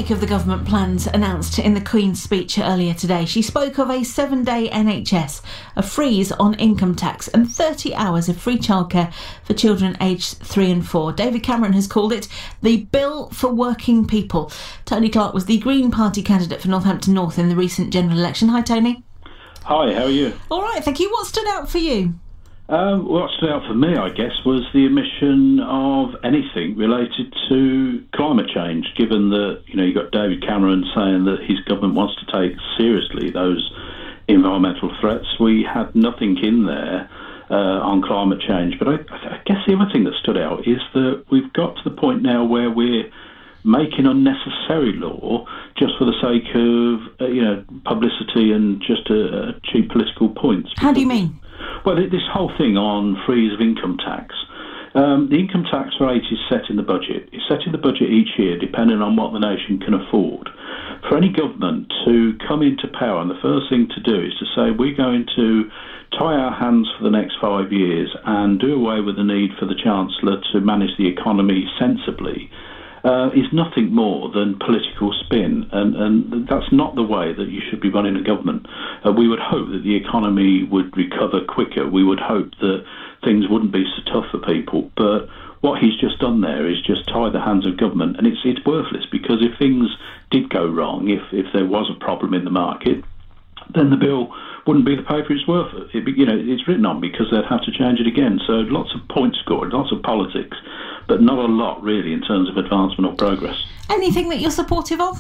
make of the government plans announced in the Queen's speech earlier today? She spoke of a 7-day NHS, a freeze on income tax and 30 hours of free childcare for children aged 3 and 4. David Cameron has called it the Bill for Working People. Tony Clark was the Green Party candidate for Northampton North in the recent general election. Hi, Tony. Hi, how are you? All right, thank you. What stood out for you? What stood out for me, I guess, was the omission of anything related to climate change, given that, you've got David Cameron saying that his government wants to take seriously those environmental threats. We had nothing in there on climate change. But I guess the other thing that stood out is that we've got to the point now where we're making unnecessary law just for the sake of, publicity and just cheap political points. How do you mean? Well, this whole thing on freeze of income tax. The income tax rate is set in the budget. It's set in the budget each year, depending on what the nation can afford. For any government to come into power, and the first thing to do is to say, we're going to tie our hands for the next 5 years and do away with the need for the Chancellor to manage the economy sensibly, is nothing more than political spin, and that's not the way that you should be running a government. We would hope that the economy would recover quicker. We would hope that things wouldn't be so tough for people. But what he's just done there is just tie the hands of government, and it's worthless, because if things did go wrong, if there was a problem in the market, then the bill wouldn't be the paper it's worth. It's written on because they'd have to change it again. So lots of points scored, lots of politics, but not a lot really in terms of advancement or progress. Anything that you're supportive of?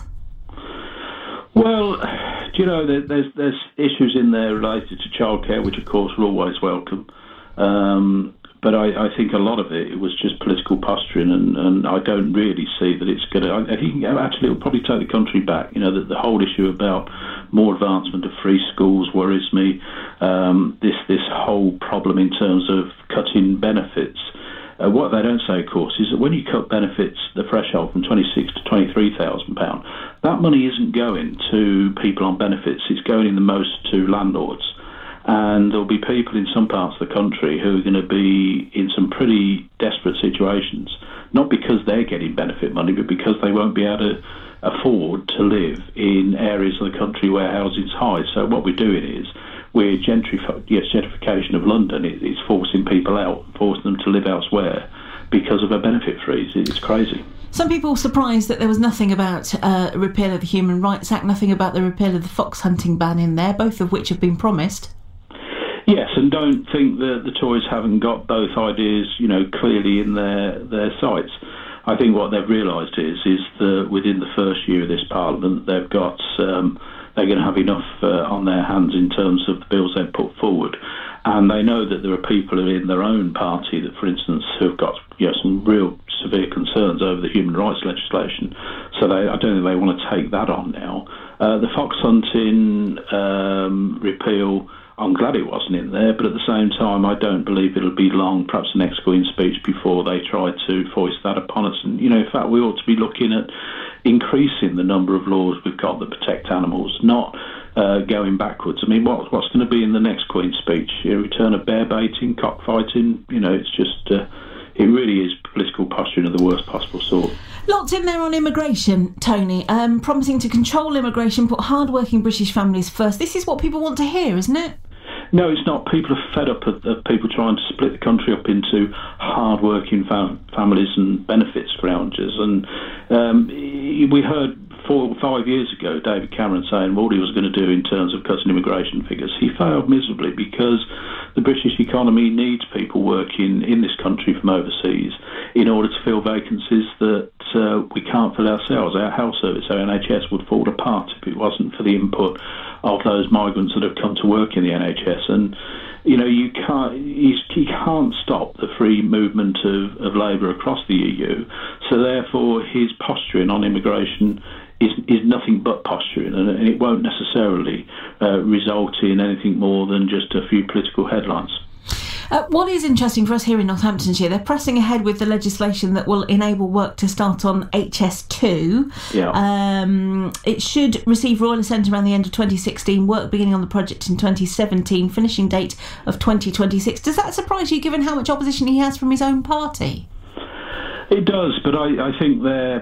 Well, there's issues in there related to childcare, which of course are always welcome. But I think a lot of it was just political posturing, and I don't really see that it's going to. I think actually it'll probably take the country back. The whole issue about more advancement of free schools worries me. This whole problem in terms of cutting benefits. What they don't say, of course, is that when you cut benefits, the threshold from £26,000 to £23,000, that money isn't going to people on benefits. It's going in the most to landlords. And there'll be people in some parts of the country who are going to be in some pretty desperate situations, not because they're getting benefit money, but because they won't be able to afford to live in areas of the country where housing's high. So what we're doing is we're gentrification of London. It's forcing people out, forcing them to live elsewhere because of a benefit freeze. It's crazy. Some people were surprised that there was nothing about repeal of the Human Rights Act, nothing about the repeal of the fox hunting ban in there, both of which have been promised. Yes, and don't think that the Tories haven't got both ideas, clearly in their sights. I think what they've realised is that within the first year of this Parliament, they've got they're going to have enough on their hands in terms of the bills they've put forward, and they know that there are people in their own party that, for instance, have got some real severe concerns over the human rights legislation. So I don't think they want to take that on now. The fox hunting repeal, I'm glad it wasn't in there, but at the same time, I don't believe it'll be long, perhaps the next Queen's speech, before they try to foist that upon us. And, in fact, we ought to be looking at increasing the number of laws we've got that protect animals, not going backwards. I mean, what's going to be in the next Queen's speech? Return of bear baiting, cockfighting? It's just, it really is political posturing of the worst possible sort. Lots in there on immigration, Tony. Promising to control immigration, put hard-working British families first. This is what people want to hear, isn't it? No, it's not. People are fed up of people trying to split the country up into hard-working families and benefits scroungers. And we heard 4 or 5 years ago David Cameron saying what he was going to do in terms of cutting immigration figures. He failed miserably because the British economy needs people working in this country from overseas in order to fill vacancies that we can't fill ourselves. Our health service, our NHS, would fall apart if it wasn't for the input of those migrants that have come to work in the NHS. And you can't stop the free movement of labour across the EU. So therefore, his posturing on immigration is nothing but posturing, and it won't necessarily result in anything more than just a few political headlines. What is interesting for us here in Northamptonshire, they're pressing ahead with the legislation that will enable work to start on HS2. Yeah. It should receive royal assent around the end of 2016, work beginning on the project in 2017, finishing date of 2026. Does that surprise you, given how much opposition he has from his own party? It does, but I think they're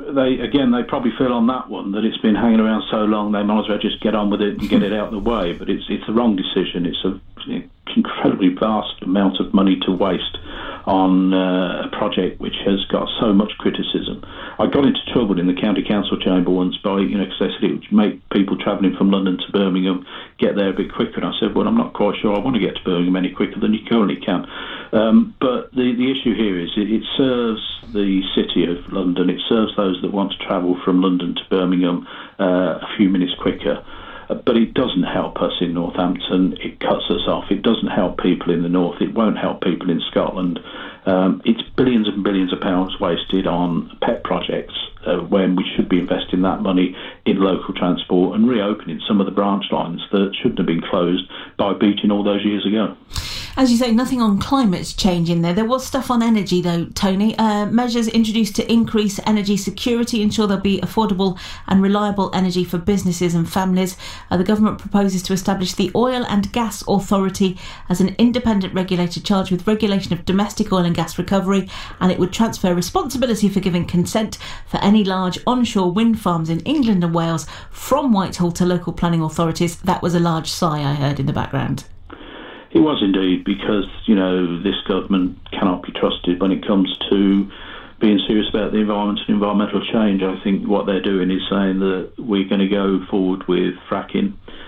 they probably feel on that one that it's been hanging around so long they might as well just get on with it and get it out of the way. But it's the wrong decision. It's an incredibly vast amount of money to waste on a project which has got so much criticism. I got into trouble in the county council chamber once by, because they said it would make people travelling from London to Birmingham get there a bit quicker. And I said, well, I'm not quite sure I want to get to Birmingham any quicker than you currently can. But the issue here is it serves the city of London. It serves those that want to travel from London to Birmingham a few minutes quicker. But it doesn't help us in Northampton. It cuts us off. It doesn't help people in the north. It won't help people in Scotland. It's billions and billions of pounds wasted on pet projects when we should be investing that money in local transport and reopening some of the branch lines that shouldn't have been closed by Beating all those years ago. As you say, nothing on climate change in there. There was stuff on energy, though, Tony. Measures introduced to increase energy security, ensure there'll be affordable and reliable energy for businesses and families. The government proposes to establish the Oil and Gas Authority as an independent regulator charged with regulation of domestic oil and gas recovery, and it would transfer responsibility for giving consent for any large onshore wind farms in England and Wales from Whitehall to local planning authorities. That was a large sigh I heard in the background. It was indeed, because, this government cannot be trusted when it comes to being serious about the environment and environmental change. I think what they're doing is saying that we're going to go forward with fracking,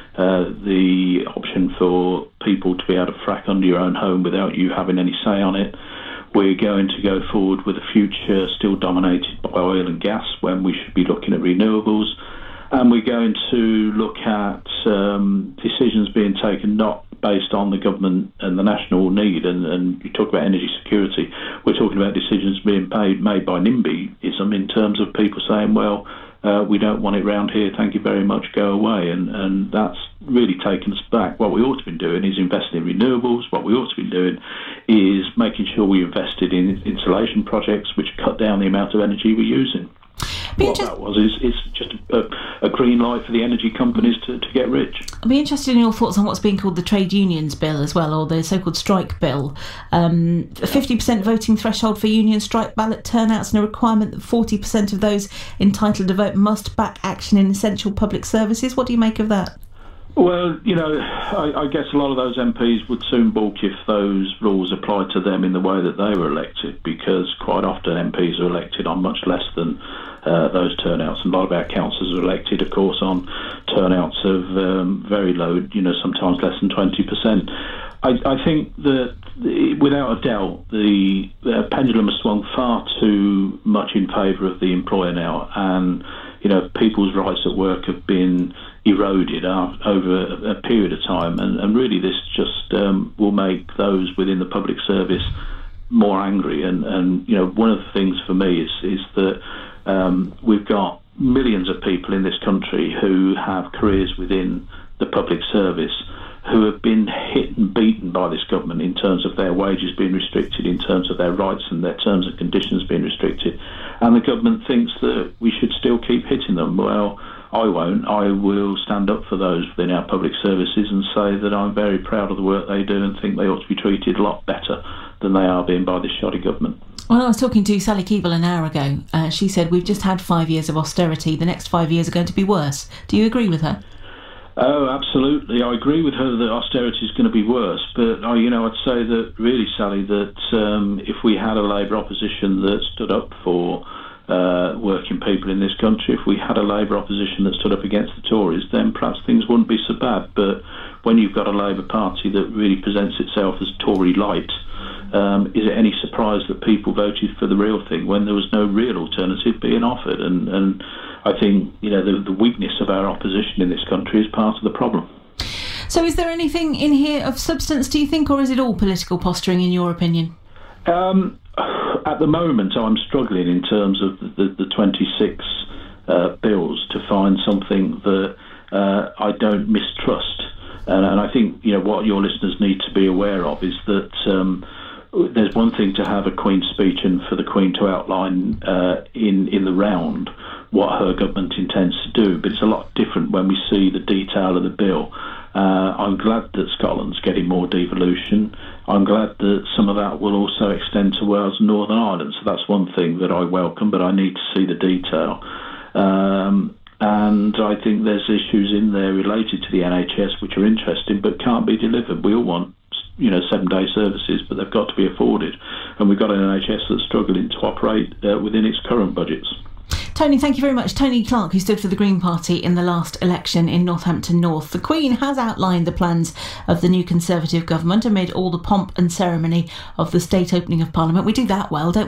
the option for people to be able to frack under your own home without you having any say on it. We're going to go forward with a future still dominated by oil and gas when we should be looking at renewables. And we're going to look at decisions being taken not based on the government and the national need, and you talk about energy security, we're talking about decisions being made by NIMBYism in terms of people saying, well, we don't want it round here, thank you very much, go away. And that's really taken us back. What we ought to be doing is investing in renewables. What we ought to be doing is making sure we invested in insulation projects which cut down the amount of energy we're using. What that was is it's just a green light for the energy companies to get rich. I'd be interested in your thoughts on what's being called the Trade Unions Bill as well, or the so-called Strike Bill. 50% voting threshold for union strike ballot turnouts and a requirement that 40% of those entitled to vote must back action in essential public services. What do you make of that? Well, I guess a lot of those MPs would soon balk if those rules applied to them in the way that they were elected, because quite often MPs are elected on much less than those turnouts. And a lot of our councillors are elected, of course, on turnouts of very low, sometimes less than 20%. I think that, without a doubt, the pendulum has swung far too much in favour of the employer now, and people's rights at work have been eroded over a period of time, and really this just will make those within the public service more angry. And one of the things for me is that we've got millions of people in this country who have careers within the public service who have been hit and beaten by this government in terms of their wages being restricted, in terms of their rights and their terms and conditions being restricted. And the government thinks that we should still keep hitting them. Well, I won't. I will stand up for those within our public services and say that I'm very proud of the work they do and think they ought to be treated a lot better than they are being by this shoddy government. Well, I was talking to Sally Keeble an hour ago. She said, we've just had 5 years of austerity. The next 5 years are going to be worse. Do you agree with her? Oh, absolutely. I agree with her that austerity is going to be worse. But, I'd say that really, Sally, that if we had a Labour opposition that stood up for working people in this country, if we had a Labour opposition that stood up against the Tories, then perhaps things wouldn't be so bad. But when you've got a Labour Party that really presents itself as Tory light, is it any surprise that people voted for the real thing when there was no real alternative being offered? And I think, the weakness of our opposition in this country is part of the problem. So is there anything in here of substance, do you think, or is it all political posturing in your opinion? At the moment, I'm struggling in terms of the 26 bills to find something that I don't mistrust. And I think, what your listeners need to be aware of is that there's one thing to have a Queen's speech and for the Queen to outline in the round what her government intends to do, but it's a lot different when we see the detail of the bill. I'm glad that Scotland's getting more devolution. I'm glad that some of that will also extend to Wales and Northern Ireland. So that's one thing that I welcome, but I need to see the detail. And I think there's issues in there related to the NHS which are interesting but can't be delivered. We all want, 7-day services, but they've got to be afforded. And we've got an NHS that's struggling to operate within its current budgets. Tony, thank you very much. Tony Clark, who stood for the Green Party in the last election in Northampton North. The Queen has outlined the plans of the new Conservative government amid all the pomp and ceremony of the state opening of Parliament. We do that well, don't we?